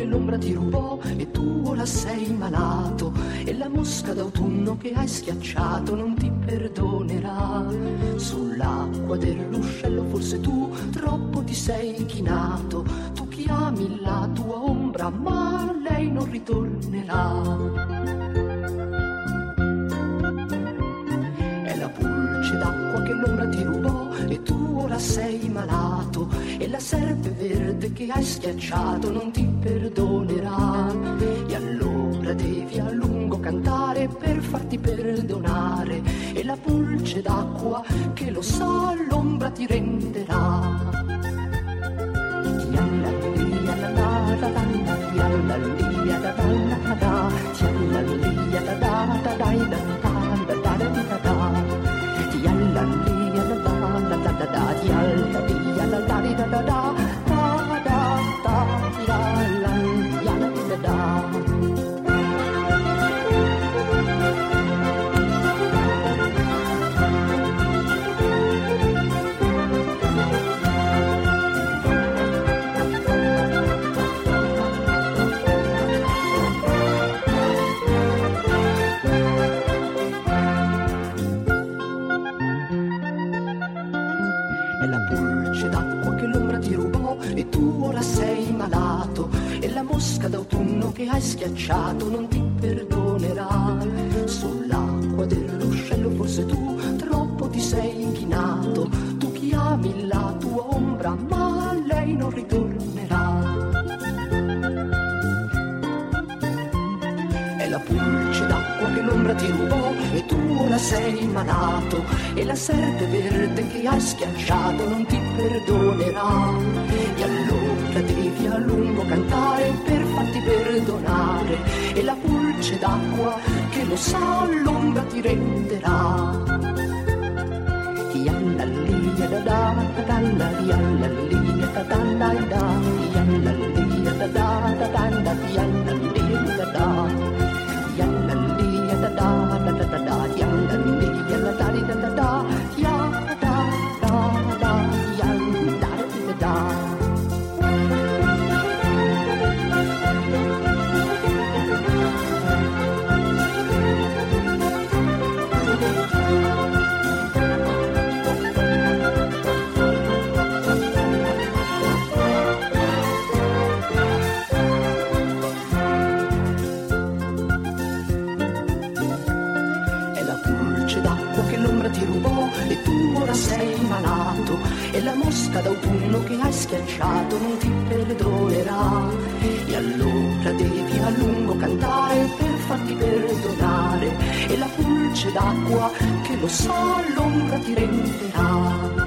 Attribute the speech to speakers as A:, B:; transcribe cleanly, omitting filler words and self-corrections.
A: l'ombra ti rubò e tu ora sei malato, e la mosca d'autunno che hai schiacciato non ti perdonerà. Sull'acqua del ruscello forse tu troppo ti sei chinato, tu chiami la tua ombra ma lei non ritornerà. La pulce d'acqua che l'ombra ti rubò e tu ora sei malato, e la serpe verde che hai schiacciato non ti perdonerà. E allora devi a lungo cantare per farti perdonare, e la pulce d'acqua che lo sa l'ombra ti renderà. D'autunno che hai schiacciato non ti perdonerà. Sull'acqua del ruscello forse tu troppo ti sei inchinato, tu chiami la tua ombra ma lei non ritornerà. È la pulce d'acqua che l'ombra ti rubò e tu ora sei malato, e la serpe verde che hai schiacciato non ti perdonerà. E allora devi a lungo cantare per farti perdonare, e la pulce d'acqua che lo sa l'ombra ti renderà. D'autunno che hai schiacciato non ti perdonerà. E allora devi a lungo cantare per farti perdonare, e la pulce d'acqua che lo sa l'ombra ti renderà.